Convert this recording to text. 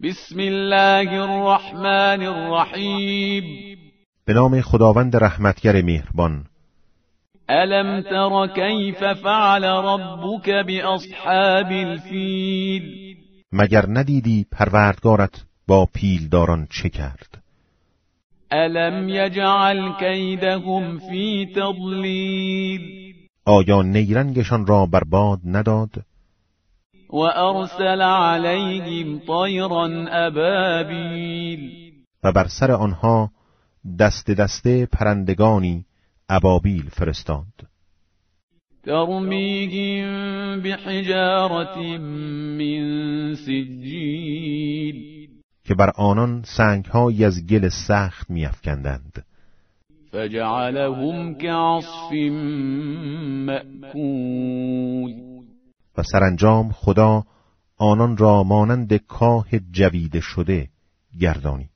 بسم الله الرحمن الرحیم. به نام خداوند رحمتگر مهربان. الم تر کیف فعل ربک باصحاب الفیل؟ مگر ندیدی پروردگارت با پیلداران چه کرد؟ الم یجعل کیدهم فی تضلیل؟ آیا نیرنگشان را برباد نداد؟ و ارسل علیهم طیرا ابابیل؟ و بر سر آنها دسته دسته پرندگانی ابابیل فرستاد. ترمیهم بحجارة من سجیل؟ که بر آنان سنگ‌هایی از گل سخت می‌افکندند. فجعلهم كعصف مأکول؟ و سرانجام خدا آنان را مانند کاه جویده شده گردانید.